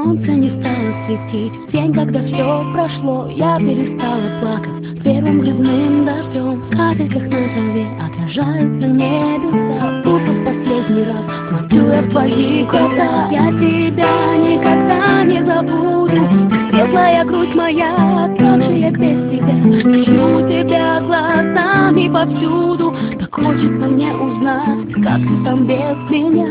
солнце не стало светить. В день, когда все прошло, я перестала плакать. Первым грибным дождем в капельках на траве отражаются небеса. Будто в последний раз смотрю я в твои глаза. Я тебя никогда не забуду. Ты светлая грудь моя, как же я без тебя. Ищу тебя глазами повсюду. Так хочется мне узнать, как ты там без меня.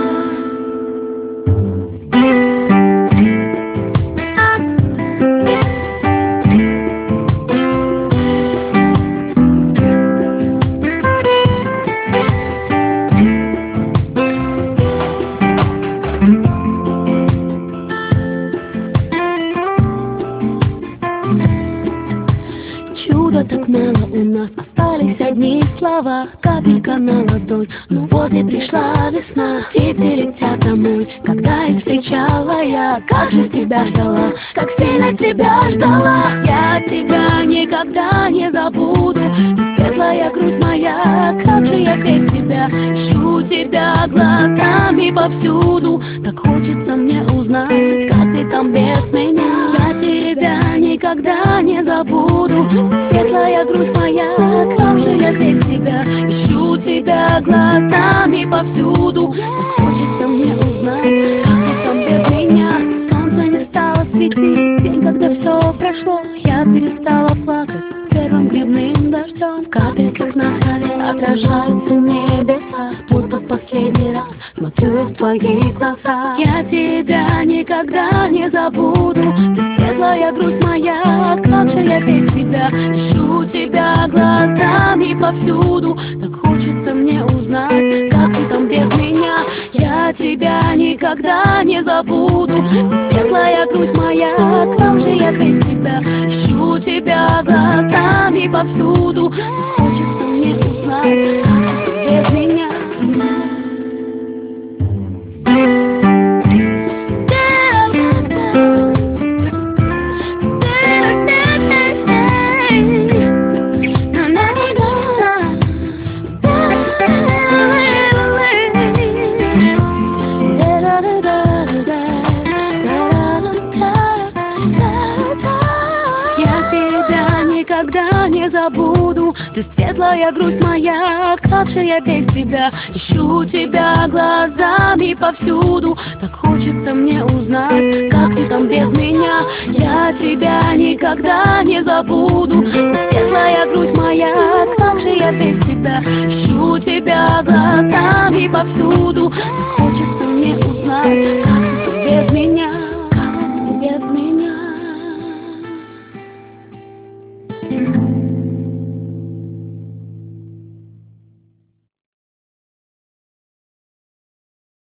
Чудо так мало у нас, остались одни слова. Капелька на ладонь, но вот и пришла весна. Птицы летят домой, когда их встречала я. Как же тебя ждала, как сильно тебя ждала. Я тебя никогда не забуду. Ты светлая грудь моя, как же я без тебя. Ищу тебя глазами повсюду. Так хочется мне узнать, как ты там без меня. Я тебя никогда не забуду. Ты светлая грудь моя, как же я без тебя. Ищу тебя глазами повсюду. Так хочется мне узнать, как ты там без меня. Солнце не стало светить. День, когда все прошло, я перестала плакать. Первым грибным дождем в капельках на траве отражаются небеса. Будто в последний раз смотрю я в твои глаза. Я тебя никогда не забуду. Ты светлая грудь моя, как же я без тебя. Ищу тебя глазами повсюду. Так хочется мне узнать, как ты там без меня. Я тебя никогда не забуду. Ты светлая грудь моя, как же я без тебя. Ищу тебя глазами повсюду. Так хочется мне узнать, как ты без меня. Никогда не забуду. Ты светлая грудь моя, как же я без тебя. Ищу тебя глазами повсюду. Так хочется мне узнать, как ты там без меня. Я тебя никогда не забуду. Ты светлая грудь моя, как же я без тебя. Ищу тебя глазами повсюду. Так